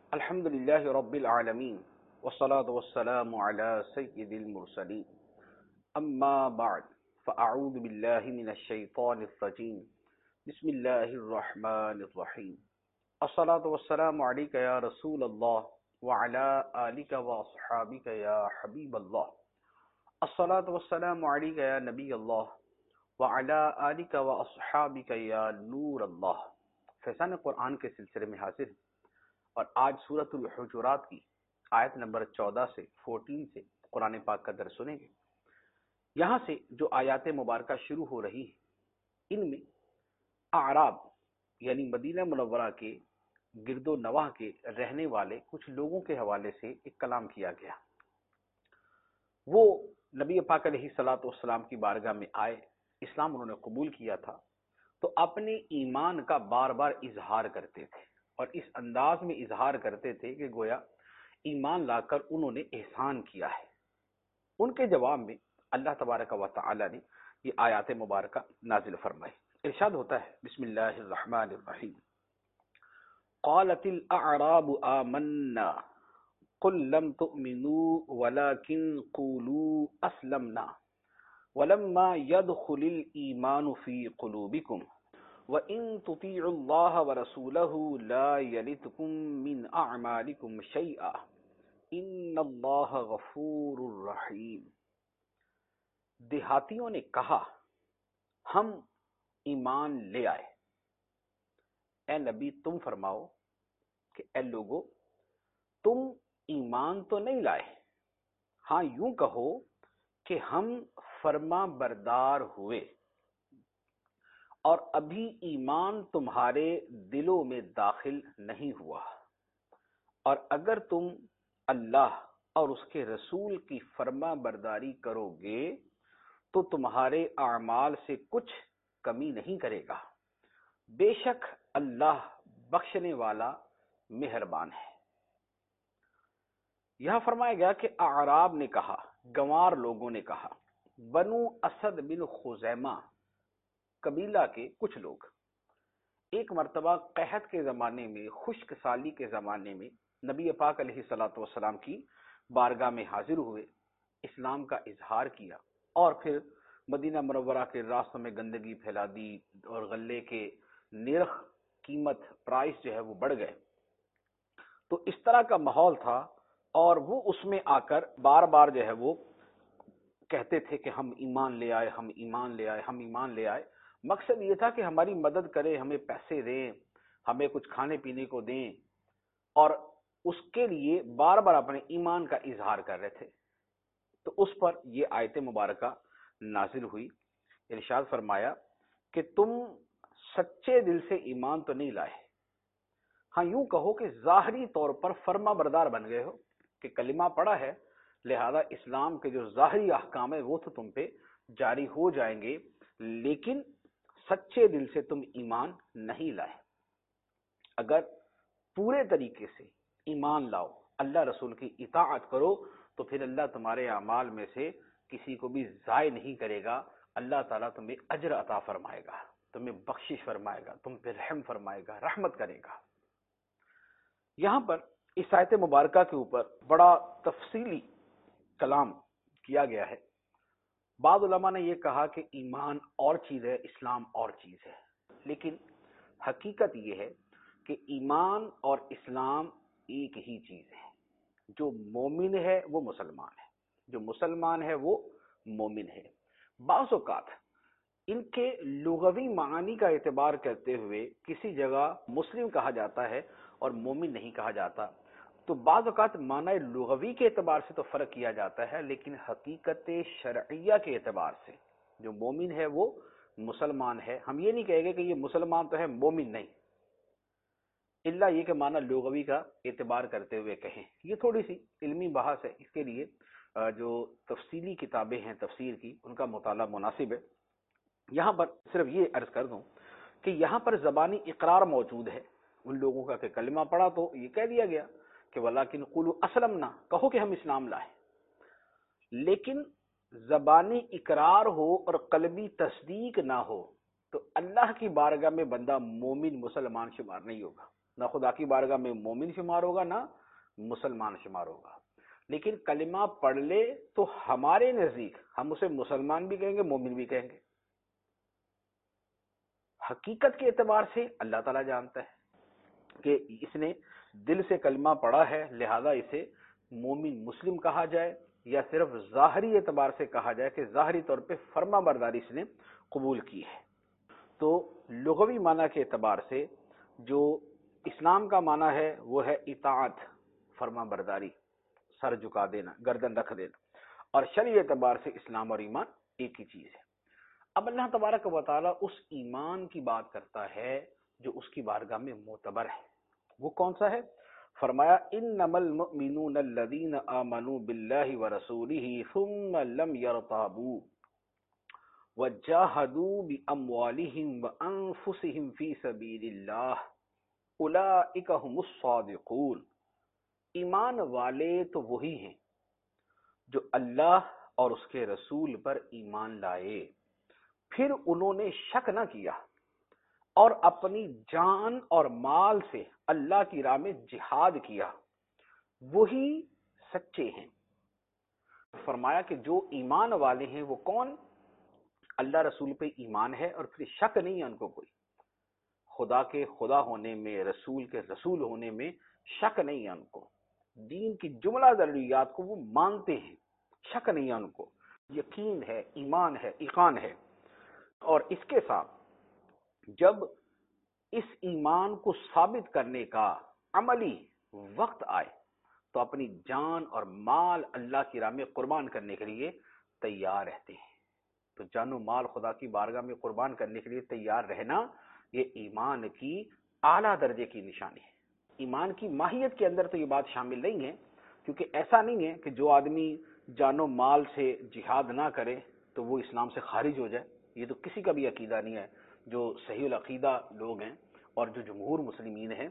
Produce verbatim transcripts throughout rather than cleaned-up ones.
الحمد لله رب العالمين والصلاة والسلام على سيد المرسلين أما بعد فأعوذ بالله من الشيطان الرجيم بسم الله الرحمن الرحيم الصلاة والسلام عليك يا رسول الله وعلى آلك وأصحابك يا حبيب الله الصلاة والسلام عليك يا نبي الله وعلى آلك وأصحابك يا نور الله فیضان قرآن کے سلسلے میں حاضر ہیں اور آج سورۃ الحجرات کی آیت نمبر چودہ سے فورٹین سے قرآن پاک کا درس سنیں گے۔ یہاں سے جو آیات مبارکہ شروع ہو رہی ہیں ان میں اعراب یعنی مدینہ منورہ کے گرد و نواح کے رہنے والے کچھ لوگوں کے حوالے سے ایک کلام کیا گیا۔ وہ نبی پاک علیہ الصلوۃ والسلام کی بارگاہ میں آئے، اسلام انہوں نے قبول کیا تھا تو اپنے ایمان کا بار بار اظہار کرتے تھے اور اس انداز میں اظہار کرتے تھے کہ گویا ایمان لا کر انہوں نے احسان کیا ہے۔ ان کے جواب میں اللہ تبارک و تعالی نے یہ آیات مبارکہ نازل فرمائی۔ ارشاد ہوتا ہے بسم اللہ الرحمن الرحیم، قالت الاعراب آمنا قل لم تؤمنوا ولكن قولوا اسلمنا ولما يدخل الإيمان في قلوبكم وَإِن تُطِيعُوا اللَّهَ وَرَسُولَهُ لَا يَلِتْكُم مِّنْ أَعْمَالِكُمْ شَيْئًا إِنَّ اللَّهَ غَفُورٌ رَّحِيمٌ۔ دیہاتیوں نے کہا ہم ایمان لے آئے۔ اے نبی تم فرماؤ کہ اے لوگو تم ایمان تو نہیں لائے، ہاں یوں کہو کہ ہم فرما بردار ہوئے اور ابھی ایمان تمہارے دلوں میں داخل نہیں ہوا، اور اگر تم اللہ اور اس کے رسول کی فرما برداری کرو گے تو تمہارے اعمال سے کچھ کمی نہیں کرے گا، بے شک اللہ بخشنے والا مہربان ہے۔ یہاں فرمایا گیا کہ اعراب نے کہا، گنوار لوگوں نے کہا، بنو اسد بن خزیمہ قبیلہ کے کچھ لوگ ایک مرتبہ قحط کے زمانے میں، خشک سالی کے زمانے میں نبی پاک علیہ الصلوۃ والسلام کی بارگاہ میں حاضر ہوئے، اسلام کا اظہار کیا اور پھر مدینہ منورہ کے راستوں میں گندگی پھیلا دی اور غلے کے نرخ قیمت پرائس جو ہے وہ بڑھ گئے۔ تو اس طرح کا ماحول تھا اور وہ اس میں آ کر بار بار جو ہے وہ کہتے تھے کہ ہم ایمان لے آئے، ہم ایمان لے آئے، ہم ایمان لے آئے۔ مقصد یہ تھا کہ ہماری مدد کرے، ہمیں پیسے دیں، ہمیں کچھ کھانے پینے کو دیں، اور اس کے لیے بار بار اپنے ایمان کا اظہار کر رہے تھے۔ تو اس پر یہ آیت مبارکہ نازل ہوئی۔ ارشاد فرمایا کہ تم سچے دل سے ایمان تو نہیں لائے، ہاں یوں کہو کہ ظاہری طور پر فرما بردار بن گئے ہو کہ کلمہ پڑھا ہے، لہذا اسلام کے جو ظاہری احکام ہے وہ تو تم پہ جاری ہو جائیں گے، لیکن سچے دل سے تم ایمان نہیں لائے۔ اگر پورے طریقے سے ایمان لاؤ، اللہ رسول کی اطاعت کرو، تو پھر اللہ تمہارے اعمال میں سے کسی کو بھی ضائع نہیں کرے گا، اللہ تعالیٰ تمہیں اجر عطا فرمائے گا، تمہیں بخشش فرمائے گا، تم پہ رحم فرمائے گا، رحمت کرے گا۔ یہاں پر اس آیت مبارکہ کے اوپر بڑا تفصیلی کلام کیا گیا ہے۔ بعض علماء نے یہ کہا کہ ایمان اور چیز ہے، اسلام اور چیز ہے، لیکن حقیقت یہ ہے کہ ایمان اور اسلام ایک ہی چیز ہے۔ جو مومن ہے وہ مسلمان ہے، جو مسلمان ہے وہ مومن ہے۔ بعض اوقات ان کے لغوی معانی کا اعتبار کرتے ہوئے کسی جگہ مسلم کہا جاتا ہے اور مومن نہیں کہا جاتا، تو بعض اوقات معنی لغوی کے اعتبار سے تو فرق کیا جاتا ہے، لیکن حقیقت شرعیہ کے اعتبار سے جو مومن ہے وہ مسلمان ہے۔ ہم یہ نہیں کہیں گے کہ یہ مسلمان تو ہے مومن نہیں، الا یہ کہ معنی لغوی کا اعتبار کرتے ہوئے کہیں۔ یہ تھوڑی سی علمی بحث ہے، اس کے لیے جو تفصیلی کتابیں ہیں تفسیر کی ان کا مطالعہ مناسب ہے۔ یہاں پر صرف یہ عرض کر دوں کہ یہاں پر زبانی اقرار موجود ہے ان لوگوں کا کہ کلمہ پڑھا تو یہ کہہ دیا گیا کہ وَلَٰكِنْ قُولُوا أَسْلَمْنَا، کہو کہ ہم اسلام لائے، لیکن زبانی اقرار ہو اور قلبی تصدیق نہ ہو تو اللہ کی بارگاہ میں بندہ مومن مسلمان شمار نہیں ہوگا۔ نہ خدا کی بارگاہ میں مومن شمار ہوگا نہ مسلمان شمار ہوگا، لیکن کلمہ پڑھ لے تو ہمارے نزدیک ہم اسے مسلمان بھی کہیں گے، مومن بھی کہیں گے۔ حقیقت کے اعتبار سے اللہ تعالیٰ جانتا ہے کہ اس نے دل سے کلمہ پڑھا ہے، لہذا اسے مومن مسلم کہا جائے، یا صرف ظاہری اعتبار سے کہا جائے کہ ظاہری طور پہ فرما برداری اس نے قبول کی ہے۔ تو لغوی معنی کے اعتبار سے جو اسلام کا معنی ہے وہ ہے اطاعت، فرما برداری، سر جھکا دینا، گردن رکھ دینا، اور شرعی اعتبار سے اسلام اور ایمان ایک ہی چیز ہے۔ اب اللہ تبارک و تعالیٰ اس ایمان کی بات کرتا ہے جو اس کی بارگاہ میں معتبر ہے۔ وہ کون سا ہے؟ فرمایا انما المؤمنون الذین آمنوا باللہ ورسولہ ثم لم یرتابوا وجاہدوا باموالہم وانفسہم فی سبیل اللہ اولئک هم الصادقون۔ ایمان والے تو وہی ہیں جو اللہ اور اس کے رسول پر ایمان لائے، پھر انہوں نے شک نہ کیا اور اپنی جان اور مال سے اللہ کی راہ میں جہاد کیا، وہی سچے ہیں۔ فرمایا کہ جو ایمان والے ہیں وہ کون؟ اللہ رسول پہ ایمان ہے اور پھر شک نہیں ہے ان کو، کوئی خدا کے خدا ہونے میں، رسول کے رسول ہونے میں شک نہیں ہے ان کو، دین کی جملہ ضروریات کو وہ مانتے ہیں، شک نہیں ہے ان کو، یقین ہے، ایمان ہے، ایقان ہے۔ اور اس کے ساتھ جب اس ایمان کو ثابت کرنے کا عملی وقت آئے تو اپنی جان اور مال اللہ کی راہ میں قربان کرنے کے لیے تیار رہتے ہیں۔ تو جان و مال خدا کی بارگاہ میں قربان کرنے کے لیے تیار رہنا یہ ایمان کی اعلیٰ درجے کی نشانی ہے۔ ایمان کی ماہیت کے اندر تو یہ بات شامل نہیں ہے، کیونکہ ایسا نہیں ہے کہ جو آدمی جان و مال سے جہاد نہ کرے تو وہ اسلام سے خارج ہو جائے، یہ تو کسی کا بھی عقیدہ نہیں ہے۔ جو صحیح العقیدہ لوگ ہیں اور جو جمہور مسلمین ہیں،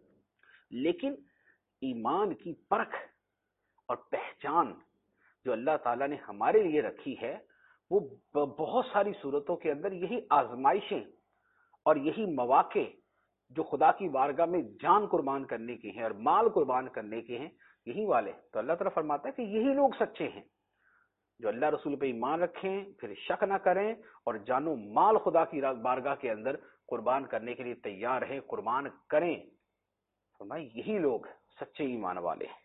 لیکن ایمان کی پرکھ اور پہچان جو اللہ تعالیٰ نے ہمارے لیے رکھی ہے وہ بہت ساری صورتوں کے اندر یہی آزمائشیں اور یہی مواقع جو خدا کی بارگاہ میں جان قربان کرنے کے ہیں اور مال قربان کرنے کے ہیں، یہی والے۔ تو اللہ تعالیٰ فرماتا ہے کہ یہی لوگ سچے ہیں جو اللہ رسول پہ ایمان رکھیں، پھر شک نہ کریں اور جان و مال خدا کی بارگاہ کے اندر قربان کرنے کے لیے تیار ہیں، قربان کریں۔ فرمایا یہی لوگ سچے ایمان والے ہیں۔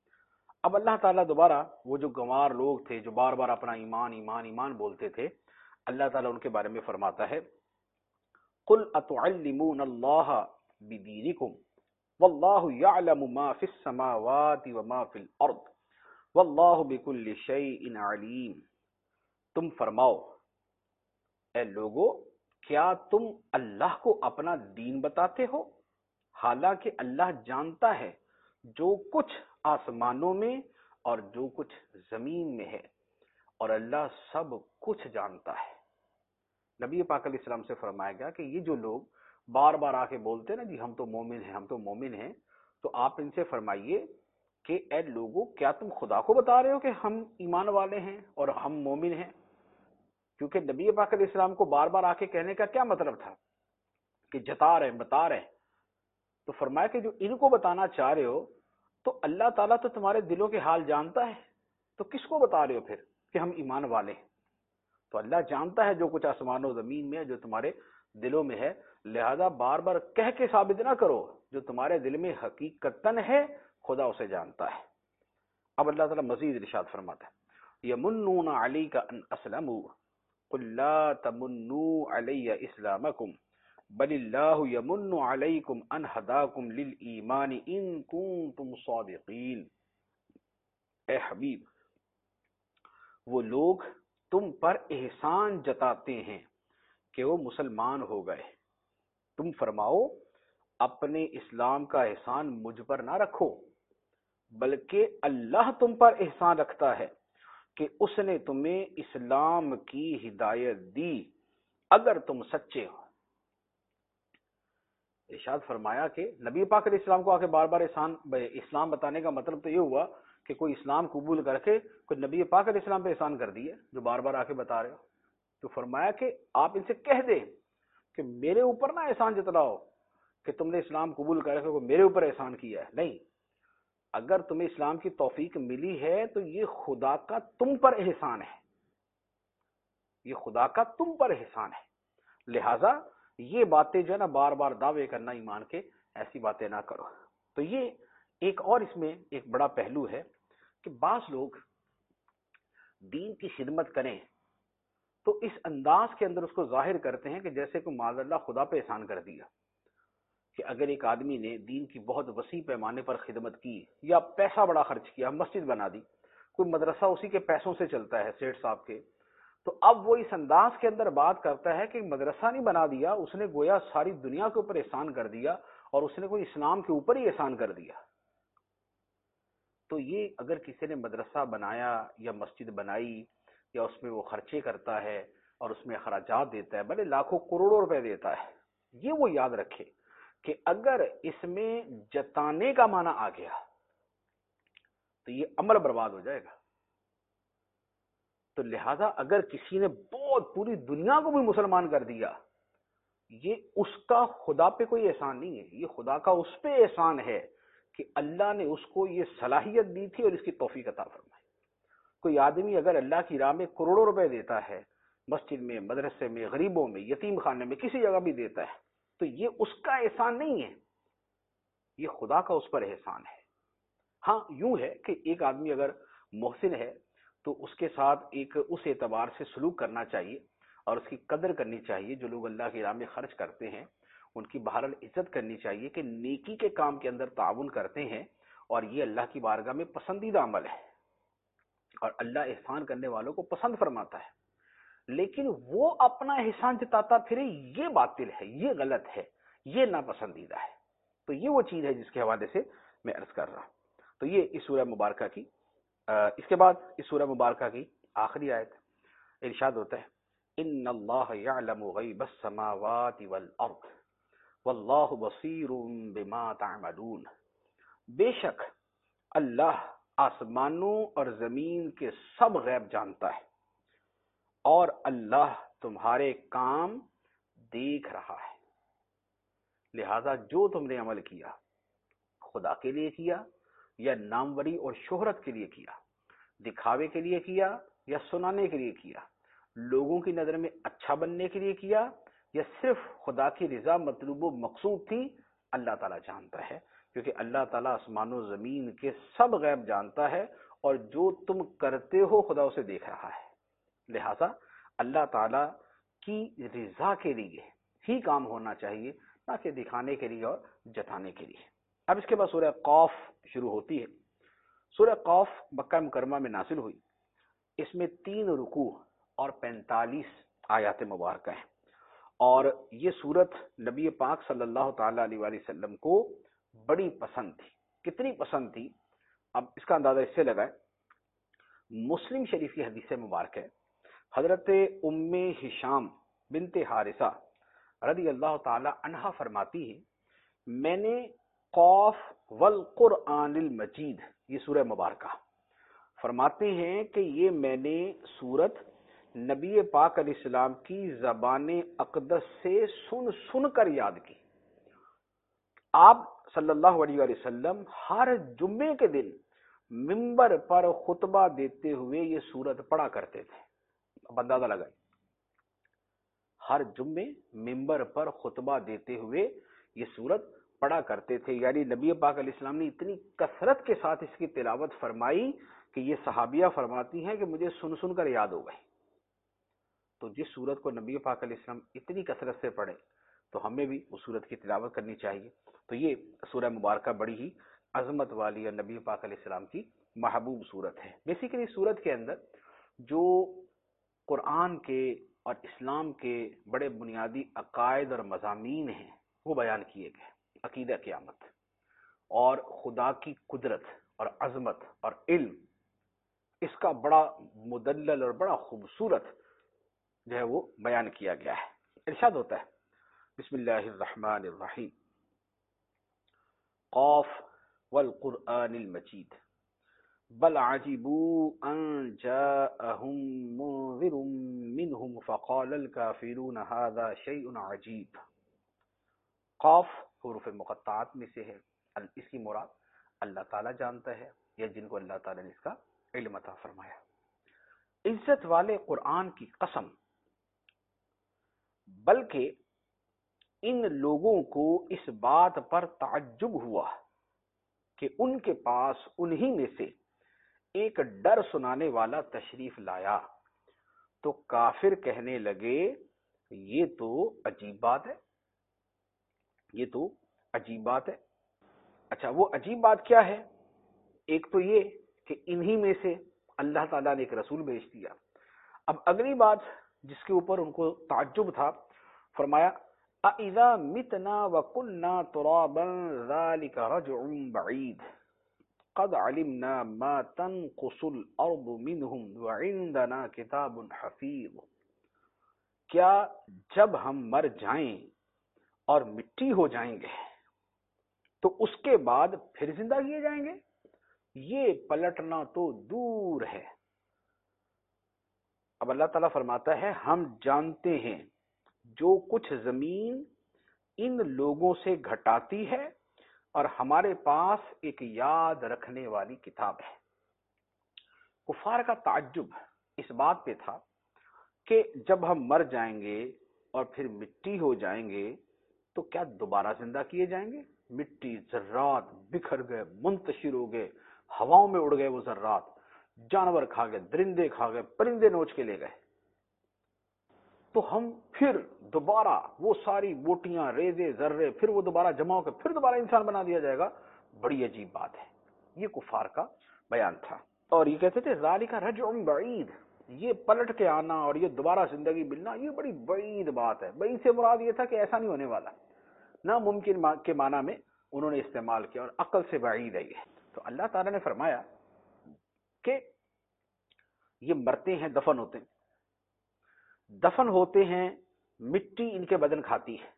اب اللہ تعالیٰ دوبارہ وہ جو گنوار لوگ تھے جو بار بار اپنا ایمان ایمان ایمان بولتے تھے، اللہ تعالیٰ ان کے بارے میں فرماتا ہے قُلْ أَتُعَلِّمُونَ اللَّهَ بِدِينِكُمْ وَاللَّهُ يَعْلَمُ مَا فِي السَّمَاوَاتِ وَمَا فِي الْأَرْضِ وَاللَّهُ بِكُلِّ شَيْءٍ عَلِيمٌ۔ تم فرماؤ اے لوگو، کیا تم اللہ کو اپنا دین بتاتے ہو، حالانکہ اللہ جانتا ہے جو کچھ آسمانوں میں اور جو کچھ زمین میں ہے، اور اللہ سب کچھ جانتا ہے۔ نبی پاک علیہ السلام سے فرمایا گیا کہ یہ جو لوگ بار بار آ کے بولتے ہیں نا جی ہم تو مومن ہیں، ہم تو مومن ہیں، تو آپ ان سے فرمائیے کہ اے لوگو، کیا تم خدا کو بتا رہے ہو کہ ہم ایمان والے ہیں اور ہم مومن ہیں؟ کیونکہ نبی پاک علیہ السلام کو بار بار آ کے کہنے کا کیا مطلب تھا کہ جتا رہے بتا رہے، تو فرمایا کہ جو ان کو بتانا چاہ رہے ہو تو اللہ تعالیٰ تو تمہارے دلوں کے حال جانتا ہے، تو کس کو بتا رہے ہو پھر کہ ہم ایمان والے ہیں؟ تو اللہ جانتا ہے جو کچھ آسمان و زمین میں ہے، جو تمہارے دلوں میں ہے، لہذا بار بار کہہ کے ثابت نہ کرو، جو تمہارے دل میں حقیقتاً ہے خدا اسے جانتا ہے۔ اب اللہ تعالیٰ مزید ارشاد فرماتا ہے یمنون علیک ان اسلموا قل لا تمنوا علی اسلامکم بل اللہ یمن علیکم ان ہداکم للایمان ان کنتم صادقین۔ اے حبیب، وہ لوگ تم پر احسان جتاتے ہیں کہ وہ مسلمان ہو گئے، تم فرماؤ اپنے اسلام کا احسان مجھ پر نہ رکھو، بلکہ اللہ تم پر احسان رکھتا ہے کہ اس نے تمہیں اسلام کی ہدایت دی اگر تم سچے ہو۔ ارشاد فرمایا کہ نبی پاک علیہ السلام کو آ کے بار بار احسان اسلام بتانے کا مطلب تو یہ ہوا کہ کوئی اسلام قبول کر کے کوئی نبی پاک علیہ السلام پہ احسان کر دیے جو بار بار آ کے بتا رہے ہو۔ تو فرمایا کہ آپ ان سے کہہ دیں کہ میرے اوپر نہ احسان جتلاؤ کہ کہ تم نے اسلام قبول کر کے میرے اوپر احسان کیا ہے، نہیں. اگر تمہیں اسلام کی توفیق ملی ہے تو یہ خدا کا تم پر احسان ہے، یہ خدا کا تم پر احسان ہے. لہٰذا یہ باتیں جو ہے نا بار بار دعوے کرنا ایمان کے، ایسی باتیں نہ کرو. تو یہ ایک اور اس میں ایک بڑا پہلو ہے کہ بعض لوگ دین کی خدمت کریں تو اس انداز کے اندر اس کو ظاہر کرتے ہیں کہ جیسے کہ معاذ اللہ خدا پہ احسان کر دیا. کہ اگر ایک آدمی نے دین کی بہت وسیع پیمانے پر خدمت کی یا پیسہ بڑا خرچ کیا، مسجد بنا دی، کوئی مدرسہ اسی کے پیسوں سے چلتا ہے سیٹھ صاحب کے، تو اب وہ اس انداز کے اندر بات کرتا ہے کہ مدرسہ نہیں بنا دیا، اس نے گویا ساری دنیا کے اوپر احسان کر دیا اور اس نے کوئی اسلام کے اوپر ہی احسان کر دیا. تو یہ اگر کسی نے مدرسہ بنایا یا مسجد بنائی یا اس میں وہ خرچے کرتا ہے اور اس میں اخراجات دیتا ہے، بھلے لاکھوں کروڑوں روپے دیتا ہے، یہ وہ یاد رکھے کہ اگر اس میں جتانے کا معنی آ گیا تو یہ عمل برباد ہو جائے گا. تو لہذا اگر کسی نے بہت پوری دنیا کو بھی مسلمان کر دیا، یہ اس کا خدا پہ کوئی احسان نہیں ہے، یہ خدا کا اس پہ احسان ہے کہ اللہ نے اس کو یہ صلاحیت دی تھی اور اس کی توفیق عطا فرمائی. کوئی آدمی اگر اللہ کی راہ میں کروڑوں روپے دیتا ہے، مسجد میں، مدرسے میں، غریبوں میں، یتیم خانے میں، کسی جگہ بھی دیتا ہے، تو یہ اس کا احسان نہیں ہے، یہ خدا کا اس پر احسان ہے. ہاں یوں ہے کہ ایک آدمی اگر محسن ہے تو اس کے ساتھ ایک اس اعتبار سے سلوک کرنا چاہیے اور اس کی قدر کرنی چاہیے. جو لوگ اللہ کی راہ میں خرچ کرتے ہیں ان کی بہرحال عزت کرنی چاہیے کہ نیکی کے کام کے اندر تعاون کرتے ہیں، اور یہ اللہ کی بارگاہ میں پسندیدہ عمل ہے اور اللہ احسان کرنے والوں کو پسند فرماتا ہے. لیکن وہ اپنا احسان جتاتا پھرے، یہ باطل ہے، یہ غلط ہے، یہ ناپسندیدہ ہے. تو یہ وہ چیز ہے جس کے حوالے سے میں عرض کر رہا ہوں. تو یہ اس سورہ مبارکہ کی اس کے بعد اس سورہ مبارکہ کی آخری آیت ارشاد ہوتا ہے، ان اللہ یعلم غیب السماوات والارض واللہ بصیر بما تعملون. بے شک اللہ آسمانوں اور زمین کے سب غیب جانتا ہے اور اللہ تمہارے کام دیکھ رہا ہے. لہذا جو تم نے عمل کیا خدا کے لیے کیا یا ناموری اور شہرت کے لیے کیا، دکھاوے کے لیے کیا یا سنانے کے لیے کیا، لوگوں کی نظر میں اچھا بننے کے لیے کیا یا صرف خدا کی رضا مطلوب و مقصود تھی، اللہ تعالیٰ جانتا ہے. کیونکہ اللہ تعالیٰ آسمان و زمین کے سب غیب جانتا ہے اور جو تم کرتے ہو خدا اسے دیکھ رہا ہے. لہذا اللہ تعالیٰ کی رضا کے لیے ہی کام ہونا چاہیے، نہ کہ دکھانے کے لیے اور جتانے کے لیے. اب اس کے بعد سورہ قاف شروع ہوتی ہے. سورہ قاف مکہ مکرمہ میں نازل ہوئی. اس میں تین رکوع اور پینتالیس آیات مبارکہ ہیں، اور یہ سورت نبی پاک صلی اللہ تعالی علیہ وآلہ وسلم کو بڑی پسند تھی. کتنی پسند تھی اب اس کا اندازہ اس سے لگائے. مسلم شریف کی حدیث مبارک ہے، حضرت ام ہشام بنت حارثہ رضی اللہ تعالی عنہا فرماتی ہیں، میں نے قاف والقرآن المجید، یہ سورہ مبارکہ، فرماتے ہیں کہ یہ میں نے سورت نبی پاک علیہ السلام کی زبان اقدس سے سن سن کر یاد کی. آپ صلی اللہ علیہ وآلہ وسلم ہر جمعے کے دن منبر پر خطبہ دیتے ہوئے یہ سورت پڑھا کرتے تھے. اب اندازہ لگائیں، ہر جمعے منبر پر خطبہ دیتے ہوئے یہ سورت پڑھا کرتے تھے. یعنی نبی پاک علیہ السلام نے اتنی کثرت کے ساتھ اس کی تلاوت فرمائی کہ یہ صحابیہ فرماتی ہیں کہ مجھے سن سن کر یاد ہو گئی. تو جس سورت کو نبی پاک علیہ السلام اتنی کثرت سے پڑھے تو ہمیں بھی اس سورت کی تلاوت کرنی چاہیے. تو یہ سورہ مبارکہ بڑی ہی عظمت والی اور نبی پاک علیہ السلام کی محبوب سورت ہے. بیسیکلی سورت کے اندر جو قرآن کے اور اسلام کے بڑے بنیادی عقائد اور مضامین ہیں وہ بیان کیے گئے. عقیدہ قیامت اور خدا کی قدرت اور عظمت اور علم، اس کا بڑا مدلل اور بڑا خوبصورت جو ہے وہ بیان کیا گیا ہے. ارشاد ہوتا ہے، بسم اللہ الرحمن الرحیم، قاف والقرآن المجید بل عجبوا ان جاءهم منذر منهم فقال الكافرون هذا شيء عجیب. قاف حروف مقطعات میں سے ہے، اس کی مراد اللہ تعالیٰ جانتا ہے یا جن کو اللہ تعالیٰ نے اس کا علم عطا فرمایا۔ عزت والے قرآن کی قسم، بلکہ ان لوگوں کو اس بات پر تعجب ہوا کہ ان کے پاس انہی میں سے ایک ڈر سنانے والا تشریف لایا تو کافر کہنے لگے یہ تو عجیب بات ہے، یہ تو عجیب بات ہے۔ اچھا، وہ عجیب بات کیا ہے؟ ایک تو یہ کہ انہی میں سے اللہ تعالیٰ نے ایک رسول بھیج دیا۔ اب اگلی بات جس کے اوپر ان کو تعجب تھا، فرمایا اَإِذَا مِتْنَا وَكُنَّا تُرَابًا ذَلِكَ رَجْعٌ بَعِيدٌ قَدْ عَلِمْنَا مَا تَنْقُصُ الْأَرْضُ مِنْهُمْ وَعِنْدَنَا كِتَابٌ حَفِيظٌ، کیا جب ہم مر جائیں اور مٹی ہو جائیں گے تو اس کے بعد پھر زندہ کیے جائیں گے؟ یہ پلٹنا تو دور ہے۔ اب اللہ تعالیٰ فرماتا ہے ہم جانتے ہیں جو کچھ زمین ان لوگوں سے گھٹاتی ہے، اور ہمارے پاس ایک یاد رکھنے والی کتاب ہے۔ کفار کا تعجب اس بات پہ تھا کہ جب ہم مر جائیں گے اور پھر مٹی ہو جائیں گے تو کیا دوبارہ زندہ کیے جائیں گے؟ مٹی، ذرات بکھر گئے، منتشر ہو گئے، ہواؤں میں اڑ گئے، وہ ذرات جانور کھا گئے، درندے کھا گئے، پرندے نوچ کے لے گئے، تو ہم پھر دوبارہ وہ ساری بوٹیاں، ریزے، ذرے پھر وہ دوبارہ جمع ہو کے پھر دوبارہ انسان بنا دیا جائے گا؟ بڑی عجیب بات ہے۔ یہ کفار کا بیان تھا، اور یہ کہتے تھے ذالک رجع بعید، یہ پلٹ کے آنا اور یہ دوبارہ زندگی ملنا یہ بڑی بعید بات ہے۔ بعید سے مراد یہ تھا کہ ایسا نہیں ہونے والا، ناممکن کے معنی میں انہوں نے استعمال کیا، اور عقل سے بعید ہے یہ۔ تو اللہ تعالیٰ نے فرمایا کہ یہ مرتے ہیں، دفن ہوتے ہیں، دفن ہوتے ہیں، مٹی ان کے بدن کھاتی ہے۔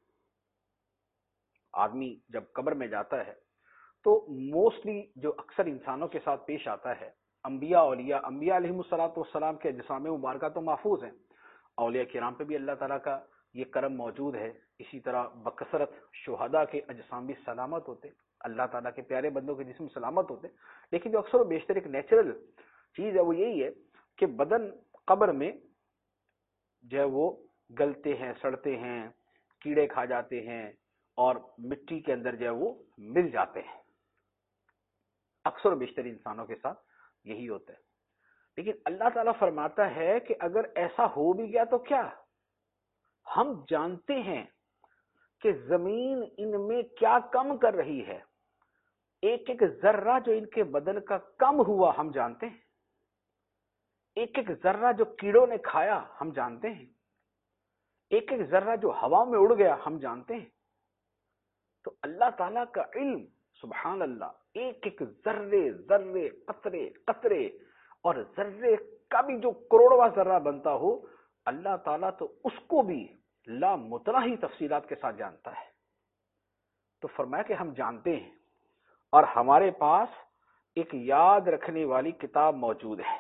آدمی جب قبر میں جاتا ہے تو موسٹلی جو اکثر انسانوں کے ساتھ پیش آتا ہے، انبیاء اولیاء انبیاء علیہم الصلوۃ والسلام کے اجسام مبارکہ تو محفوظ ہیں، اولیاء کرام پہ بھی اللہ تعالیٰ کا یہ کرم موجود ہے، اسی طرح بکثرت شہداء کے اجسام بھی سلامت ہوتے، اللہ تعالیٰ کے پیارے بندوں کے جسم سلامت ہوتے، لیکن جو اکثر و بیشتر ایک نیچرل چیز ہے وہ یہی ہے کہ بدن قبر میں جو ہے وہ گلتے ہیں، سڑتے ہیں، کیڑے کھا جاتے ہیں اور مٹی کے اندر جو ہے وہ مل جاتے ہیں۔ اکثر و بیشتر انسانوں کے ساتھ یہی ہوتا ہے، لیکن اللہ تعالیٰ فرماتا ہے کہ اگر ایسا ہو بھی گیا تو کیا، ہم جانتے ہیں کہ زمین ان میں کیا کم کر رہی ہے، ایک ایک ذرہ جو ان کے بدن کا کم ہوا ہم جانتے ہیں، ایک ایک ذرہ جو کیڑوں نے کھایا ہم جانتے ہیں، ایک ایک ذرہ جو ہوا میں اڑ گیا ہم جانتے ہیں۔ تو اللہ تعالیٰ کا علم سبحان اللہ، ایک ایک ذرے ذرے قطرے قطرے اور ذرے کا بھی جو کروڑواں ذرہ بنتا ہو، اللہ تعالیٰ تو اس کو بھی لامتناہی تفصیلات کے ساتھ جانتا ہے۔ تو فرمایا کہ ہم جانتے ہیں اور ہمارے پاس ایک یاد رکھنے والی کتاب موجود ہے۔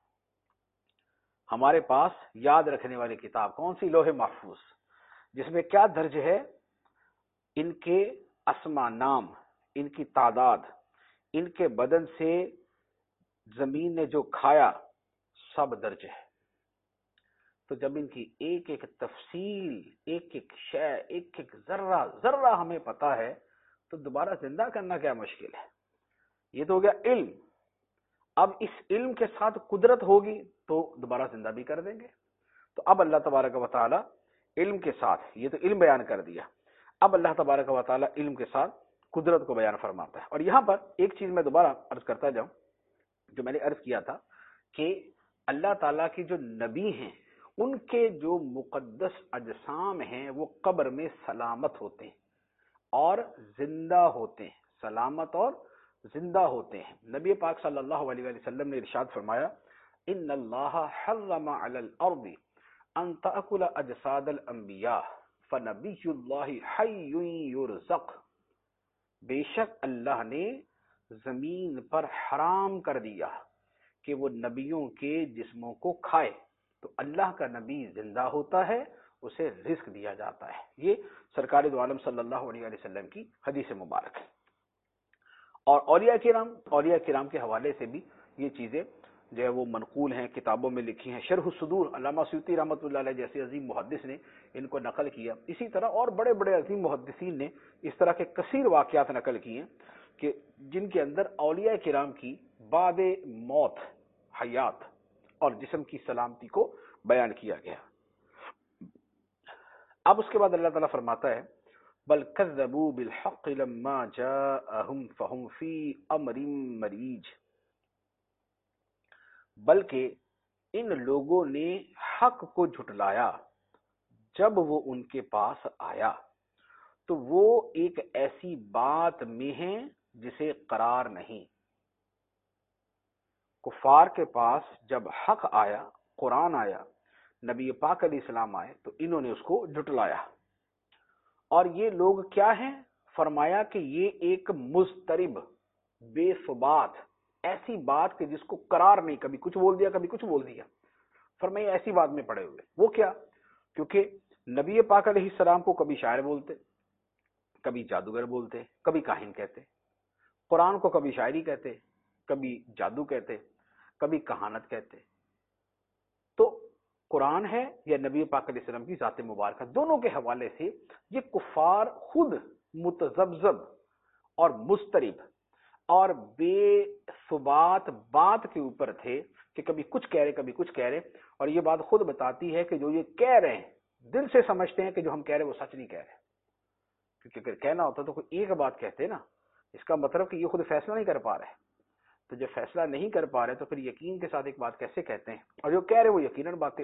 ہمارے پاس یاد رکھنے والی کتاب کون سی؟ لوح محفوظ، جس میں کیا درج ہے؟ ان کے اسما، نام، ان کی تعداد، ان کے بدن سے زمین نے جو کھایا سب درج ہے۔ تو جب ان کی ایک ایک تفصیل، ایک ایک شے، ایک ایک ذرہ ذرہ ہمیں پتا ہے تو دوبارہ زندہ کرنا کیا مشکل ہے؟ یہ تو ہو گیا علم۔ اب اس علم کے ساتھ قدرت ہوگی تو دوبارہ زندہ بھی کر دیں گے۔ تو اب اللہ تبارک و تعالی علم کے ساتھ، یہ تو علم بیان کر دیا، اب اللہ تبارک و تعالی علم کے ساتھ قدرت کو بیان فرماتا ہے۔ اور یہاں پر ایک چیز میں دوبارہ عرض کرتا جاؤں، جو میں نے عرض کیا تھا کہ اللہ تعالیٰ کی جو نبی ہیں ان کے جو مقدس اجسام ہیں وہ قبر میں سلامت ہوتے ہیں اور زندہ ہوتے ہیں، سلامت اور زندہ ہوتے ہیں۔ نبی پاک صلی اللہ علیہ وآلہ وسلم نے ارشاد فرمایا ان اللہ حرم علی الارض ان تأکل اجساد الانبیاء فنبی اللہ حی یرزق، بے شک اللہ نے زمین پر حرام کر دیا کہ وہ نبیوں کے جسموں کو کھائے، تو اللہ کا نبی زندہ ہوتا ہے اسے رزق دیا جاتا ہے۔ یہ سرکار دو عالم صلی اللہ علیہ وسلم کی حدیث مبارک ہے۔ اور اولیاء کرام اولیاء کرام کے حوالے سے بھی یہ چیزیں جو ہے وہ منقول ہیں، کتابوں میں لکھی ہیں۔ شرح الصدور علامہ سیوطی رحمۃ اللہ علیہ جیسے عظیم محدث نے ان کو نقل کیا۔ اسی طرح اور بڑے بڑے عظیم محدثین نے اس طرح کے کثیر واقعات نقل کیے کہ جن کے اندر اولیاء کرام کی بعد موت حیات اور جسم کی سلامتی کو بیان کیا گیا۔ اب اس کے بعد اللہ تعالیٰ فرماتا ہے بل کذبوا بالحق لما جاءهم فهم فی امر مریج، بلکہ ان لوگوں نے حق کو جھٹلایا جب وہ ان کے پاس آیا تو وہ ایک ایسی بات میں ہیں جسے قرار نہیں۔ کفار کے پاس جب حق آیا، قرآن آیا، نبی پاک علیہ السلام آئے تو انہوں نے اس کو جھٹلایا۔ اور یہ لوگ کیا ہیں؟ فرمایا کہ یہ ایک مضطرب، بے ثبات، ایسی بات کہ جس کو قرار نہیں، کبھی کچھ بول دیا کبھی کچھ بول دیا۔ فرمایا ایسی بات میں پڑے ہوئے۔ وہ کیا؟ کیونکہ نبی پاک علیہ السلام کو کبھی شاعر بولتے، کبھی جادوگر بولتے، کبھی کاہن کہتے، قرآن کو کبھی شاعری کہتے، کبھی جادو کہتے، کبھی کہانت کہتے۔ تو قرآن ہے یا نبی پاک علیہ السلام کی ذات مبارکہ، دونوں کے حوالے سے یہ کفار خود متذبذب اور مضطرب اور بے ثبات بات کے اوپر تھے کہ کبھی کچھ کہہ رہے کبھی کچھ کہہ رہے۔ اور یہ بات خود بتاتی ہے کہ جو یہ کہہ رہے ہیں دل سے سمجھتے ہیں کہ جو ہم کہہ رہے ہیں وہ سچ نہیں کہہ رہے، کیونکہ اگر کہنا ہوتا تو کوئی ایک بات کہتے نا، اس کا مطلب کہ یہ خود فیصلہ نہیں کر پا رہے، تو جب فیصلہ نہیں کر پا رہے تو پھر یقین کے ساتھ ایک بات کیسے کہتے ہیں؟ اور جو کہہ رہے وہ یقیناً باطل۔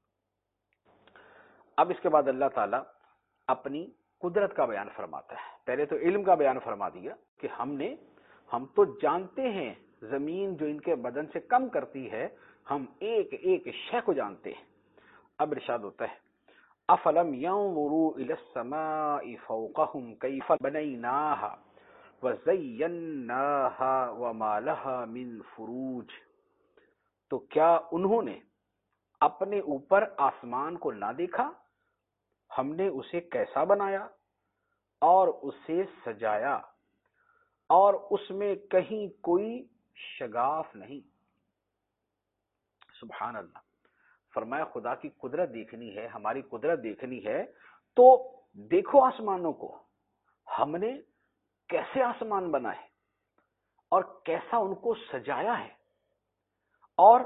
اب اس کے بعد اللہ تعالیٰ اپنی قدرت کا بیان فرماتا ہے۔ پہلے تو علم کا بیان فرما دیا کہ ہم نے ہم تو جانتے ہیں زمین جو ان کے بدن سے کم کرتی ہے، ہم ایک ایک شے کو جانتے ہیں۔ اب ارشاد ہوتا ہے افلم ينظروا الى السماء فوقهم كيف بنيناها وزيناها وما لها من فروج، تو کیا انہوں نے اپنے اوپر آسمان کو نہ دیکھا، ہم نے اسے کیسا بنایا اور اسے سجایا، اور اس میں کہیں کوئی شگاف نہیں۔ سبحان اللہ۔ فرمایا خدا کی قدرت دیکھنی ہے، ہماری قدرت دیکھنی ہے تو دیکھو آسمانوں کو، ہم نے کیسے آسمان بنائے اور کیسا ان کو سجایا ہے، اور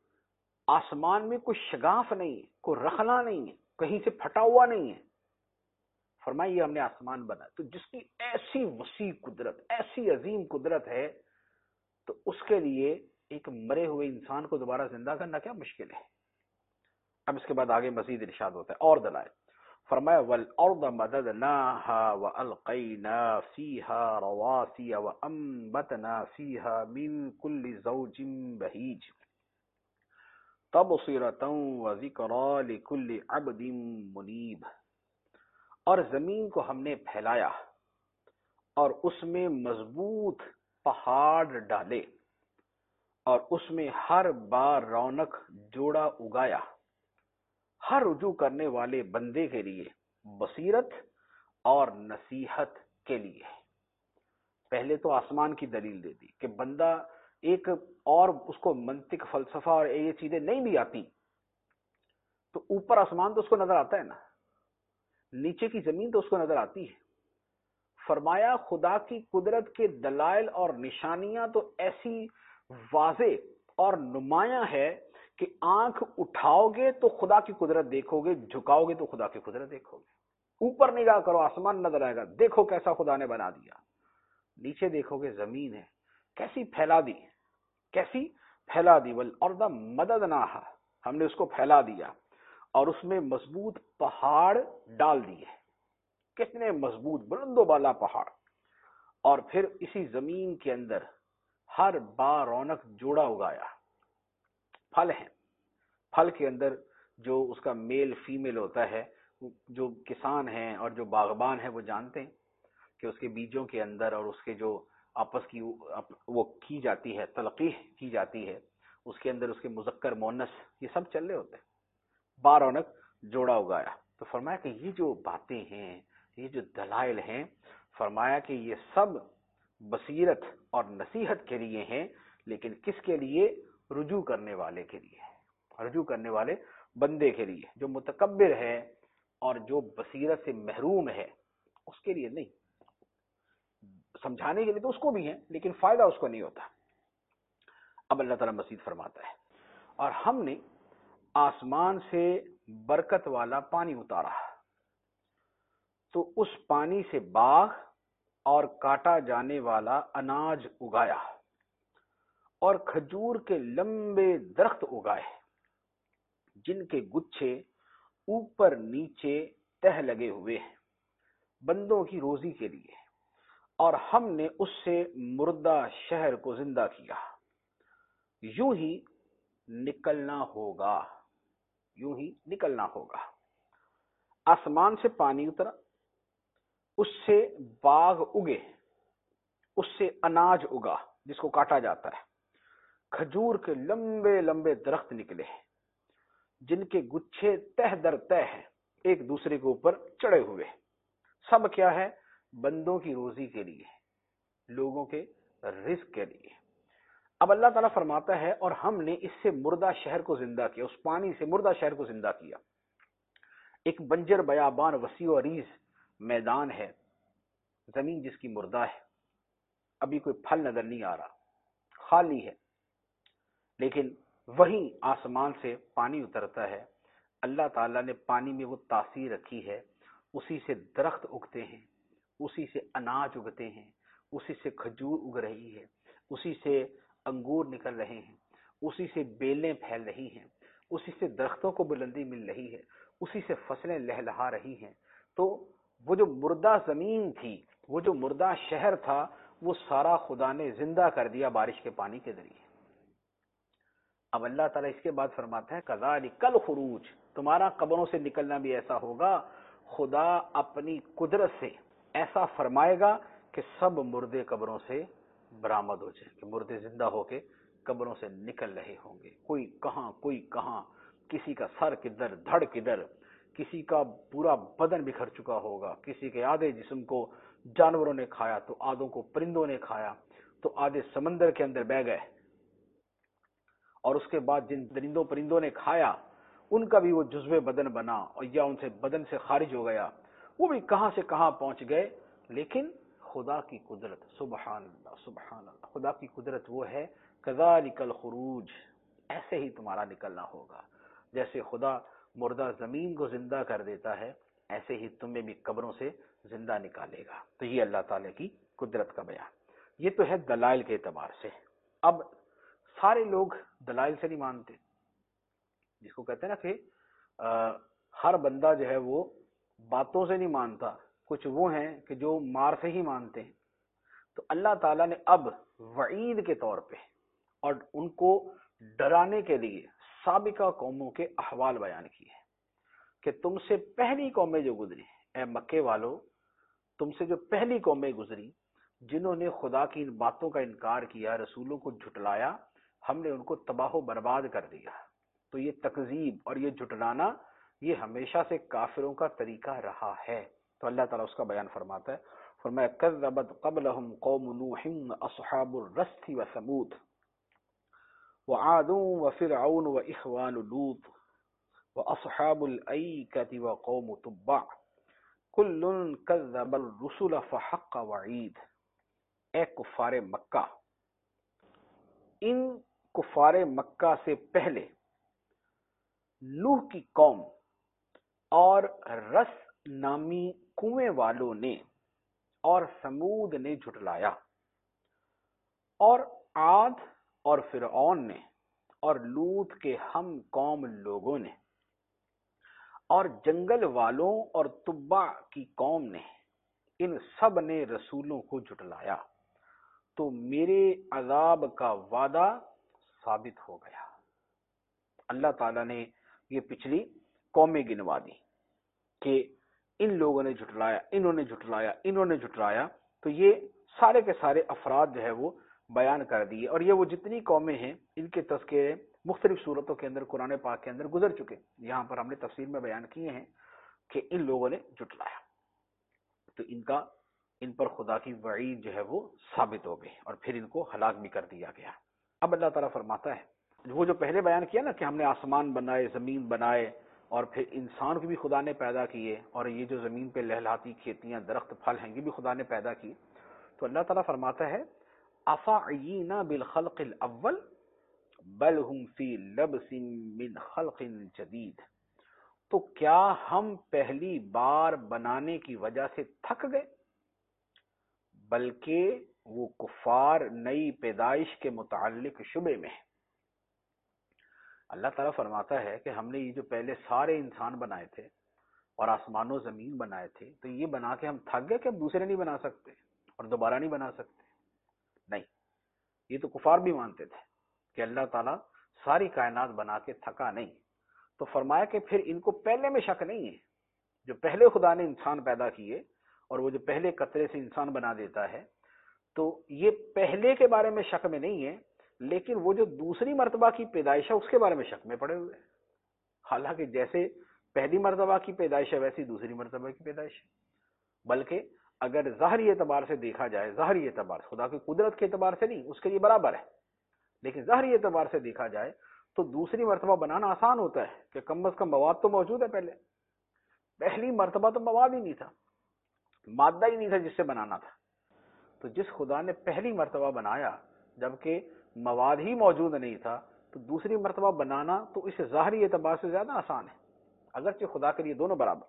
آسمان میں کوئی شگاف نہیں ہے، کوئی رخنا نہیں ہے، کہیں سے پھٹا ہوا نہیں ہے۔ فرمایا یہ ہم نے آسمان بنا، تو جس کی ایسی وسیع قدرت، ایسی عظیم قدرت ہے، تو اس کے لیے ایک مرے ہوئے انسان کو دوبارہ زندہ کرنا کیا مشکل ہے۔ اب اس کے بعد آگے مزید ارشاد ہوتا ہے اور دلائل۔ فرمایا وَالْأَرْضَ مَدَدْنَاهَا وَأَلْقَيْنَا فِيهَا رَوَاسِيَ وَأَنبَتْنَا فِيهَا مِن كُلِّ زَوْجٍ بَهِيجٍ تَبْصِرَةً وَذِكْرَىٰ لِكُلِّ عَبْدٍ مُنِيبٍ، اور زمین کو ہم نے پھیلایا اور اس میں مضبوط پہاڑ ڈالے اور اس میں ہر بار رونق جوڑا اگایا، ہر رجوع کرنے والے بندے کے لیے بصیرت اور نصیحت کے لیے۔ پہلے تو آسمان کی دلیل دے دی کہ بندہ ایک اور اس کو منطق فلسفہ اور یہ چیزیں نہیں بھی آتی تو اوپر آسمان تو اس کو نظر آتا ہے نا، نیچے کی زمین تو اس کو نظر آتی ہے۔ فرمایا خدا کی قدرت کے دلائل اور نشانیاں تو ایسی واضح اور نمایاں ہے کہ آنکھ اٹھاؤ گے تو خدا کی قدرت دیکھو گے، جھکاؤ گے تو خدا کی قدرت دیکھو گے۔ اوپر نگاہ کرو آسمان نظر آئے گا، دیکھو کیسا خدا نے بنا دیا۔ نیچے دیکھو گے زمین ہے، کیسی پھیلا دی، کیسی پھیلا دی۔ والارض مددناها، ہم نے اس کو پھیلا دیا اور اس میں مضبوط پہاڑ ڈال دیے، کتنے مضبوط بلند و بالا پہاڑ، اور پھر اسی زمین کے اندر ہر بار رونق جوڑا اگایا۔ پھل ہیں، پھل کے اندر جو اس کا میل فیمیل ہوتا ہے، جو کسان ہیں اور جو باغبان ہیں وہ جانتے ہیں کہ اس کے بیجوں کے اندر اور اس کے جو آپس کی وہ کی جاتی ہے، تلقیح کی جاتی ہے، اس کے اندر اس کے مذکر مؤنث یہ سب چل رہے ہوتے ہیں۔ بار رونق جوڑا اگایا، تو فرمایا کہ یہ جو باتیں ہیں، یہ جو دلائل ہیں، فرمایا کہ یہ سب بصیرت اور نصیحت کے لیے ہیں، لیکن کس کے لیے؟ رجوع کرنے والے کے لیے، رجوع کرنے والے بندے کے لیے، جو متکبر ہے اور جو بصیرت سے محروم ہے اس کے لیے نہیں، سمجھانے کے لیے تو اس کو بھی ہے لیکن فائدہ اس کو نہیں ہوتا۔ اب اللہ تعالیٰ مزید فرماتا ہے، اور ہم نے آسمان سے برکت والا پانی اتارا تو اس پانی سے باغ اور کاٹا جانے والا اناج اگایا اور کھجور کے لمبے درخت اگائے جن کے گچھے اوپر نیچے تہ لگے ہوئے ہیں بندوں کی روزی کے لیے، اور ہم نے اس سے مردہ شہر کو زندہ کیا۔ یوں ہی نکلنا ہوگا، یوں ہی نکلنا ہوگا۔ آسمان سے پانی اترا، اس سے باغ اگے، اس سے اناج اگا جس کو کاٹا جاتا ہے، کھجور کے لمبے لمبے درخت نکلے جن کے گچھے تہ در تہ ہیں، ایک دوسرے کے اوپر چڑھے ہوئے، سب کیا ہے؟ بندوں کی روزی کے لیے، لوگوں کے رزق کے لیے۔ اب اللہ تعالیٰ فرماتا ہے اور ہم نے اس سے مردہ شہر کو زندہ کیا، اس پانی سے مردہ شہر کو زندہ کیا۔ ایک بنجر بیابان وسیع و عریض میدان ہے، زمین جس کی مردہ ہے، ابھی کوئی پھل نظر نہیں آ رہا، خالی ہے، لیکن وہیں آسمان سے پانی اترتا ہے۔ اللہ تعالیٰ نے پانی میں وہ تاثیر رکھی ہے، اسی سے درخت اگتے ہیں، اسی سے اناج اگتے ہیں، اسی سے کھجور اگ رہی ہے، اسی سے انگور نکل رہے ہیں، اسی سے بیلیں پھیل رہی ہیں، اسی سے درختوں کو بلندی مل رہی ہے، اسی سے فصلیں لہلہا رہی ہیں۔ تو وہ جو مردہ زمین تھی، وہ جو مردہ شہر تھا، وہ سارا خدا نے زندہ کر دیا بارش کے پانی کے ذریعے۔ اب اللہ تعالیٰ اس کے بعد فرماتا ہے کذالک الخروج، تمہارا قبروں سے نکلنا بھی ایسا ہوگا، خدا اپنی قدرت سے ایسا فرمائے گا کہ سب مردے قبروں سے برآمد ہو جائیں کہ مردے زندہ ہو کے قبروں سے نکل رہے ہوں گے، کوئی کہاں کوئی کہاں، کسی کا سر کدھر دھڑ کدھر، کسی کا پورا بدن بکھر چکا ہوگا، کسی کے آدھے جسم کو جانوروں نے کھایا تو آدھوں کو پرندوں نے کھایا تو آدھے سمندر کے اندر بہ گئے، اور اس کے بعد جن درندوں پرندوں نے کھایا ان کا بھی وہ جزو بدن بنا اور یا ان سے بدن سے خارج ہو گیا، وہ بھی کہاں سے کہاں پہنچ گئے۔ لیکن خدا کی قدرت، سبحان اللہ سبحان اللہ، خدا کی قدرت وہ ہے کذالک الخروج، ایسے ہی تمہارا نکلنا ہوگا، جیسے خدا مردہ زمین کو زندہ کر دیتا ہے ایسے ہی تمہیں بھی قبروں سے زندہ نکالے گا۔ تو یہ اللہ تعالیٰ کی قدرت کا بیان، یہ تو ہے دلائل کے اعتبار سے۔ اب سارے لوگ دلائل سے نہیں مانتے، جس کو کہتے ہیں نا کہ ہر بندہ جو ہے وہ باتوں سے نہیں مانتا، کچھ وہ ہیں کہ جو مار سے ہی مانتے ہیں۔ تو اللہ تعالیٰ نے اب وعید کے طور پہ اور ان کو ڈرانے کے لیے سابقہ قوموں کے احوال بیان کیے ہیں کہ تم سے پہلی قومیں جو گزری، اے مکے والو، تم سے جو پہلی قومیں گزری جنہوں نے خدا کی ان باتوں کا انکار کیا، رسولوں کو جھٹلایا، ہم نے ان کو تباہ و برباد کر دیا۔ تو یہ تکذیب اور یہ جھٹلانا یہ ہمیشہ سے کافروں کا طریقہ رہا ہے۔ تو اللہ تعالیٰ اس کا بیان فرماتا ہے، فرمایا کذبت قبلہم قوم نوح اصحاب الرس وثمود وعاد وفرعون واخوان لوط واصحاب الایکۃ وقوم تبع کل کذب الرسل فحق وعید۔ اے کفار مکہ، ان کفار مکہ سے پہلے نوح کی قوم اور رس نامی کنویں والوں نے اور سمود نے جھٹلایا، اور عاد اور فرعون نے اور لوط کے ہم قوم لوگوں نے اور جنگل والوں اور تبع کی قوم نے، ان سب نے رسولوں کو جھٹلایا، تو میرے عذاب کا وعدہ ثابت ہو گیا۔ اللہ تعالیٰ نے یہ پچھلی قومیں گنوا دی کہ ان لوگوں نے جھٹلایا، انہوں نے جھٹلایا، انہوں نے جھٹلایا، تو یہ سارے کے سارے افراد جو ہے وہ بیان کر دیے، اور یہ وہ جتنی قومیں ہیں ان کے تذکرے مختلف صورتوں کے اندر قرآن پاک کے اندر گزر چکے، یہاں پر ہم نے تفسیر میں بیان کیے ہیں کہ ان لوگوں نے جھٹلایا، تو ان کا ان پر خدا کی وعید جو ہے وہ ثابت ہو گئی اور پھر ان کو ہلاک بھی کر دیا گیا۔ اب اللہ تعالیٰ فرماتا ہے وہ جو پہلے بیان کیا نا کہ ہم نے آسمان بنائے، زمین بنائے، اور پھر انسان کو بھی خدا نے پیدا کیے، اور یہ جو زمین پہ لہلاتی کھیتیاں، درخت، پھل ہیں، یہ بھی خدا نے پیدا کی، تو اللہ تعالیٰ فرماتا ہے افعینا بالخلق الاول بل ہم فی لبس من خلق جدید، تو کیا ہم پہلی بار بنانے کی وجہ سے تھک گئے، بلکہ وہ کفار نئی پیدائش کے متعلق شبے میں ہیں۔ اللہ تعالیٰ فرماتا ہے کہ ہم نے یہ جو پہلے سارے انسان بنائے تھے اور آسمان و زمین بنائے تھے، تو یہ بنا کے ہم تھک گئے کہ اب دوسرے نہیں بنا سکتے اور دوبارہ نہیں بنا سکتے؟ نہیں، یہ تو کفار بھی مانتے تھے کہ اللہ تعالیٰ ساری کائنات بنا کے تھکا نہیں، تو فرمایا کہ پھر ان کو پہلے میں شک نہیں ہے، جو پہلے خدا نے انسان پیدا کیے اور وہ جو پہلے قطرے سے انسان بنا دیتا ہے، تو یہ پہلے کے بارے میں شک میں نہیں ہے، لیکن وہ جو دوسری مرتبہ کی پیدائش ہے اس کے بارے میں شک میں پڑے ہوئے ہیں۔ حالانکہ جیسے پہلی مرتبہ کی پیدائش ہے ویسی دوسری مرتبہ کی پیدائش ہے، بلکہ اگر ظاہری اعتبار سے دیکھا جائے، ظاہری اعتبار سے، خدا کی قدرت کے اعتبار سے نہیں، اس کے لیے برابر ہے، لیکن ظاہری اعتبار سے دیکھا جائے تو دوسری مرتبہ بنانا آسان ہوتا ہے کہ کم از کم مواد تو موجود ہے پہلے۔ پہلی مرتبہ تو مواد ہی نہیں تھا، مادہ ہی نہیں تھا جس سے بنانا تھا، تو جس خدا نے پہلی مرتبہ بنایا جبکہ مواد ہی موجود نہیں تھا، تو دوسری مرتبہ بنانا تو اس ظاہری اعتبار سے زیادہ آسان ہے، اگرچہ خدا کے لیے دونوں برابر۔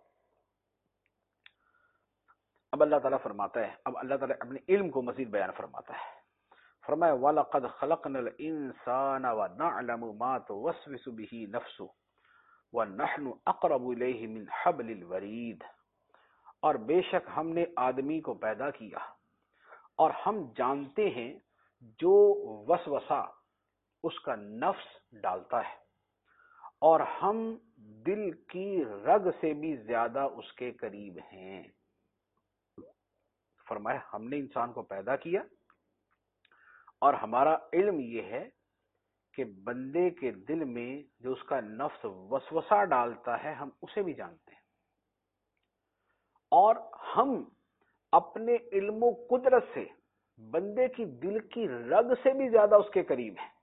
اب اللہ تعالیٰ فرماتا ہے، اب اللہ تعالیٰ اپنے علم کو مزید بیان فرماتا ہے، فرمایا وَلَقَدْ خَلَقْنَا الْإِنسَانَ وَنَعْلَمُ مَا تُوَسْوِسُ بِهِ نَفْسُهُ وَنَحْنُ أَقْرَبُ إِلَيْهِ مِنْ حَبْلِ الْوَرِيدِ، اور بے شک ہم نے آدمی کو پیدا کیا اور ہم جانتے ہیں جو وسوسہ اس کا نفس ڈالتا ہے، اور ہم دل کی رگ سے بھی زیادہ اس کے قریب ہیں۔ فرمایا ہم نے انسان کو پیدا کیا اور ہمارا علم یہ ہے کہ بندے کے دل میں جو اس کا نفس وسوسہ ڈالتا ہے ہم اسے بھی جانتے ہیں، اور ہم اپنے علم و قدرت سے بندے کی دل کی رگ سے بھی زیادہ اس کے قریب ہیں،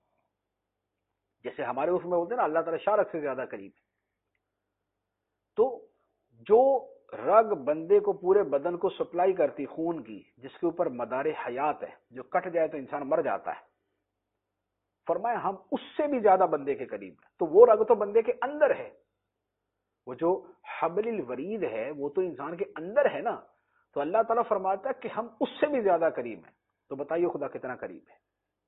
جیسے ہمارے اس میں بولتے ہیں نا اللہ تعالیٰ شارک سے زیادہ قریب ہے۔ تو جو رگ بندے کو پورے بدن کو سپلائی کرتی خون کی، جس کے اوپر مدار حیات ہے، جو کٹ جائے تو انسان مر جاتا ہے، فرمایا ہم اس سے بھی زیادہ بندے کے قریب ہیں۔ تو وہ رگ تو بندے کے اندر ہے، وہ جو حبل الورید ہے وہ تو انسان کے اندر ہے نا، تو اللہ تعالیٰ فرماتا ہے کہ ہم اس سے بھی زیادہ قریب ہیں۔ تو بتائیے خدا کتنا قریب ہے۔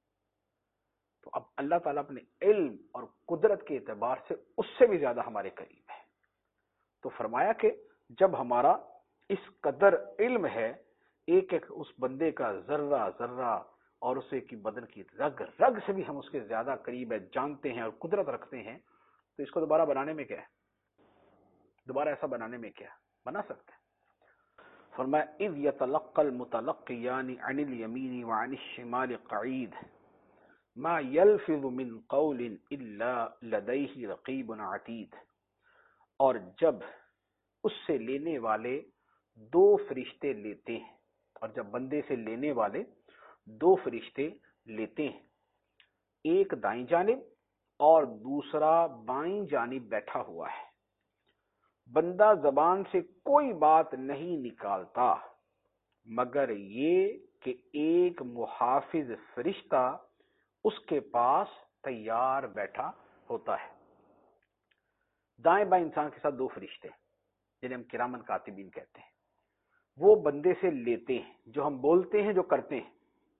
تو اب اللہ تعالیٰ اپنے علم اور قدرت کے اعتبار سے اس سے بھی زیادہ ہمارے قریب ہے۔ تو فرمایا کہ جب ہمارا اس قدر علم ہے، ایک ایک اس بندے کا ذرہ ذرہ اور اسے کی بدن کی رگ رگ سے بھی ہم اس کے زیادہ قریب ہے، جانتے ہیں اور قدرت رکھتے ہیں، تو اس کو دوبارہ بنانے میں کیا ہے؟ دوبارہ ایسا بنانے میں کیا بنا سکتے ہیں؟ فرمایا اذ يتلقى المتلقيان عن اليمين وعن الشمال قعيد ما يلفظ من قول الا لديه رقيب عتيد، اور جب اس سے لینے والے دو فرشتے لیتے ہیں، اور جب بندے سے لینے والے دو فرشتے لیتے ہیں، ایک دائیں جانب اور دوسرا بائیں جانب بیٹھا ہوا ہے، بندہ زبان سے کوئی بات نہیں نکالتا مگر یہ کہ ایک محافظ فرشتہ اس کے پاس تیار بیٹھا ہوتا ہے۔ دائیں بائیں انسان کے ساتھ دو فرشتے جنہیں ہم کرامن کاتبین کہتے ہیں، وہ بندے سے لیتے ہیں، جو ہم بولتے ہیں جو کرتے ہیں،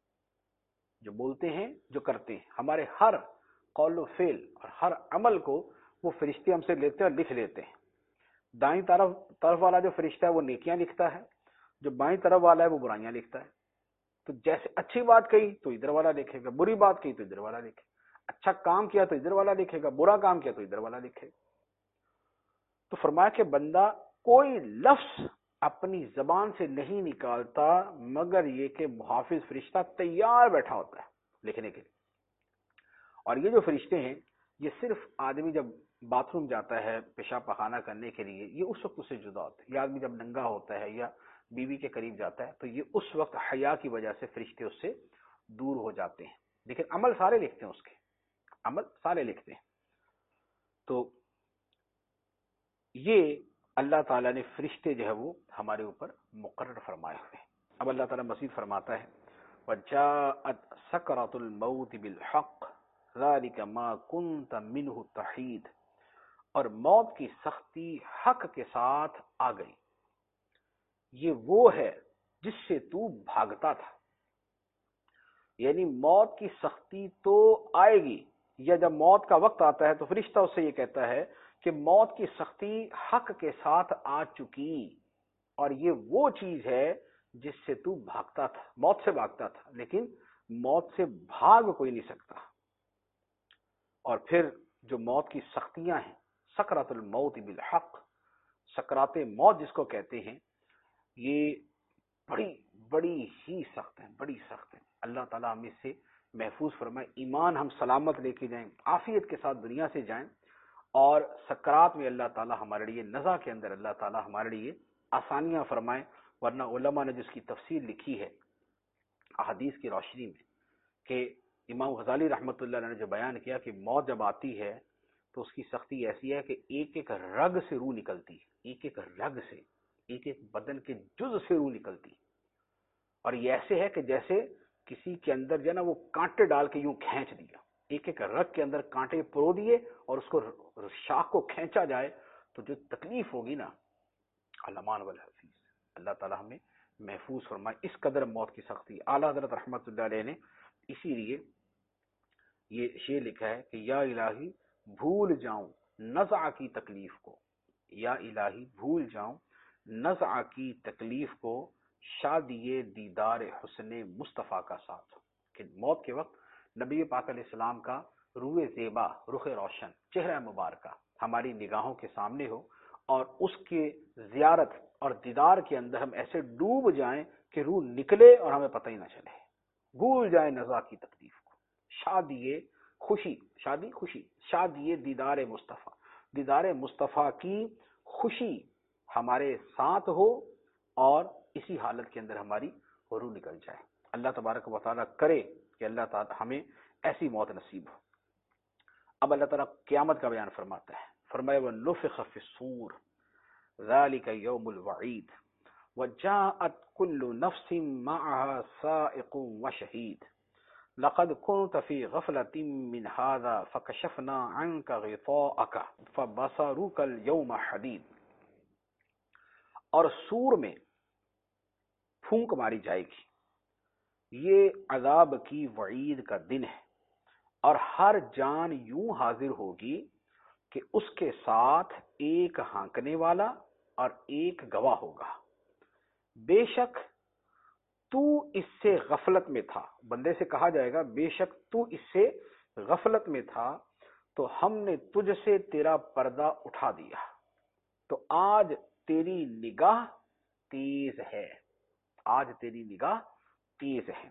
جو بولتے ہیں جو کرتے ہیں، ہمارے ہر قول و فعل اور ہر عمل کو وہ فرشتے ہم سے لیتے ہیں اور لکھ لیتے ہیں۔ دائیں طرف طرف والا جو فرشتہ ہے وہ نیکیاں لکھتا ہے، جو بائیں طرف والا ہے وہ برائیاں لکھتا ہے۔ تو جیسے اچھی بات کہی تو ادھر والا لکھے گا، بری بات کہی تو ادھر والا لکھے گا، اچھا کام کیا تو ادھر والا لکھے گا، برا کام کیا تو ادھر والا لکھے گا۔ تو فرمایا کہ بندہ کوئی لفظ اپنی زبان سے نہیں نکالتا مگر یہ کہ محافظ فرشتہ تیار بیٹھا ہوتا ہے لکھنے کے لیے۔ اور یہ جو فرشتے ہیں یہ صرف آدمی جب باتھ روم جاتا ہے پیشاب پخانہ کرنے کے لیے یہ اس وقت اسے جدا ہوتا ہے، یا آدمی جب ننگا ہوتا ہے یا بیوی کے قریب جاتا ہے تو یہ اس وقت حیا کی وجہ سے فرشتے اس سے دور ہو جاتے ہیں، لیکن عمل سارے لکھتے ہیں، اس کے عمل سارے لکھتے ہیں۔ تو یہ اللہ تعالیٰ نے فرشتے جو ہے وہ ہمارے اوپر مقرر فرمائے ہوئے ہیں۔ اب اللہ تعالیٰ مزید فرماتا ہے وَجَاءَتْ سَكْرَةُ الْمَوْتِ بِالْحَقِّ ذَلِكَ مَا كُنْتَ مِنْهُ تَحِيدُ، اور موت کی سختی حق کے ساتھ آ گئی، یہ وہ ہے جس سے تو بھاگتا تھا۔ یعنی موت کی سختی تو آئے گی، یا جب موت کا وقت آتا ہے تو فرشتہ اس سے یہ کہتا ہے کہ موت کی سختی حق کے ساتھ آ چکی، اور یہ وہ چیز ہے جس سے تو بھاگتا تھا، موت سے بھاگتا تھا، لیکن موت سے بھاگ کوئی نہیں سکتا۔ اور پھر جو موت کی سختیاں ہیں، سکرات الموت بالحق، سکرات موت جس کو کہتے ہیں، یہ بڑی بڑی ہی سخت ہیں، بڑی سخت ہیں۔ اللہ تعالیٰ ہم اس سے محفوظ فرمائے، ایمان ہم سلامت لے کے جائیں، عافیت کے ساتھ دنیا سے جائیں، اور سکرات میں اللہ تعالیٰ ہمارے لیے، نزا کے اندر اللہ تعالیٰ ہمارے لیے آسانیاں فرمائیں۔ ورنہ علماء نے جس کی تفسیر لکھی ہے احادیث کی روشنی میں، کہ امام غزالی رحمۃ اللہ علیہ نے جو بیان کیا کہ موت جب آتی ہے تو اس کی سختی ایسی ہے کہ ایک ایک رگ سے روح نکلتی، ایک ایک رگ سے، ایک ایک بدن کے جز سے روح نکلتی، اور یہ ایسے ہے کہ جیسے کسی کے اندر جو ہے نا وہ کانٹے ڈال کے یوں کھینچ دیا، ایک ایک رگ کے اندر کانٹے پرو دیے اور اس کو شاخ کو کھینچا جائے تو جو تکلیف ہوگی نا، علمان والحفیظ، اللہ تعالیٰ ہمیں محفوظ فرمائے۔ اس قدر موت کی سختی، اعلیٰ حضرت رحمت اللہ علیہ نے اسی لیے یہ شعر لکھا ہے کہ یا الہی بھول جاؤں نزع کی تکلیف کو، یا الہی بھول جاؤں نزع کی تکلیف کو، شادی دیدار حسن مصطفیٰ کا ساتھ، کہ موت کے وقت نبی پاک علیہ السلام کا روح زیبا، رخ روشن، چہرہ مبارکہ ہماری نگاہوں کے سامنے ہو، اور اس کے زیارت اور دیدار کے اندر ہم ایسے ڈوب جائیں کہ روح نکلے اور ہمیں پتہ ہی نہ چلے، بھول جائیں نزع کی تکلیف کو، شادی خوشی، شادی خوشی، شادی دیدار مصطفیٰ، دیدار مصطفیٰ کی خوشی ہمارے ساتھ ہو، اور اسی حالت کے اندر ہماری روح نکل جائے۔ اللہ تبارک و تعالیٰ کرے کہ اللہ تعالیٰ ہمیں ایسی موت نصیب ہو۔ اب اللہ تعالیٰ قیامت کا بیان فرماتا ہے، فرمائے وَنُفِخَ فِي الصُّورِ ذَلِكَ يَوْمُ الْوَعِيدِ وَجَاءَتْ كُلُّ نَفْسٍ مَعَهَا سَائِقٌ وَشَهِيدٌ لَقَدْ كُنْتَ فِي غَفْلَةٍ مِّنْ هَذَا فَكَشَفْنَا عَنْكَ غِطَاءَكَ فَبَصَرُكَ الْيَوْمَ حَدِيدٌ۔ اور سور میں پھونک ماری جائے گی، یہ عذاب کی وعید کا دن ہے، اور ہر جان یوں حاضر ہوگی کہ اس کے ساتھ ایک ہانکنے والا اور ایک گواہ ہوگا۔ بے شک تو اس سے غفلت میں تھا، بندے سے کہا جائے گا بے شک تو اس سے غفلت میں تھا تو ہم نے تجھ سے تیرا پردہ اٹھا دیا، تو آج تیری نگاہ تیز ہے، آج تیری نگاہ تیز ہے۔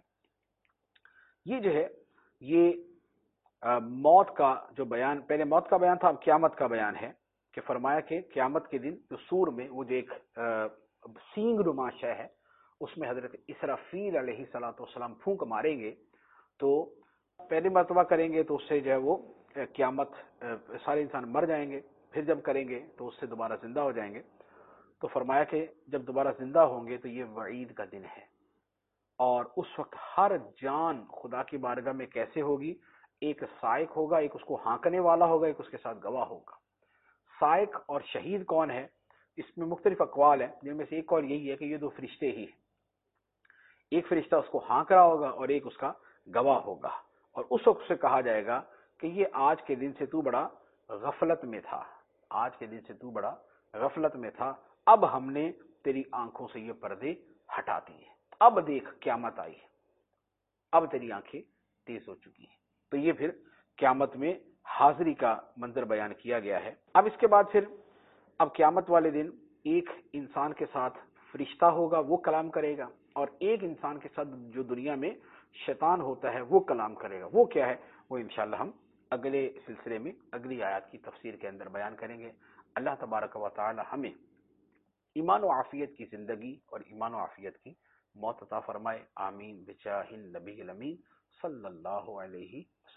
یہ جو ہے یہ موت کا جو بیان، پہلے موت کا بیان تھا، اب قیامت کا بیان ہے، کہ فرمایا کہ قیامت کے دن جو سور میں وہ جو ایک سینگ نما شے ہے، اس میں حضرت اسرافیل علیہ الصلوۃ والسلام پھونک ماریں گے، تو پہلی مرتبہ کریں گے تو اس سے جو ہے وہ قیامت سارے انسان مر جائیں گے، پھر جب کریں گے تو اس سے دوبارہ زندہ ہو جائیں گے۔ تو فرمایا کہ جب دوبارہ زندہ ہوں گے تو یہ وعید کا دن ہے، اور اس وقت ہر جان خدا کی بارگاہ میں کیسے ہوگی، ایک سائق ہوگا، ایک اس کو ہانکنے والا ہوگا، ایک اس کے ساتھ گواہ ہوگا۔ سائق اور شہید کون ہے، اس میں مختلف اقوال ہیں، جن میں سے ایک قول یہی ہے کہ یہ دو فرشتے ہی ہیں، ایک فرشتہ اس کو ہانک رہا ہوگا اور ایک اس کا گواہ ہوگا، اور اس وقت سے کہا جائے گا کہ یہ آج کے دن سے تو بڑا غفلت میں تھا، آج کے دن سے تو بڑا غفلت میں تھا، اب ہم نے تیری آنکھوں سے یہ پردے ہٹا دیے، اب دیکھ قیامت آئی، اب تیری آنکھیں تیز ہو چکی ہیں۔ تو یہ پھر قیامت میں حاضری کا منظر بیان کیا گیا ہے۔ اب اس کے بعد پھر اب قیامت والے دن ایک انسان کے ساتھ فرشتہ ہوگا، وہ کلام کرے گا، اور ایک انسان کے ساتھ جو دنیا میں شیطان ہوتا ہے وہ کلام کرے گا۔ وہ کیا ہے، وہ انشاءاللہ ہم اگلے سلسلے میں اگلی آیات کی تفسیر کے اندر بیان کریں گے۔ اللہ تبارک و تعالی ہمیں ایمان و عافیت کی زندگی اور ایمان و عافیت کی موت عطا فرمائے، آمین بجاہ النبی الامین صلی اللہ علیہ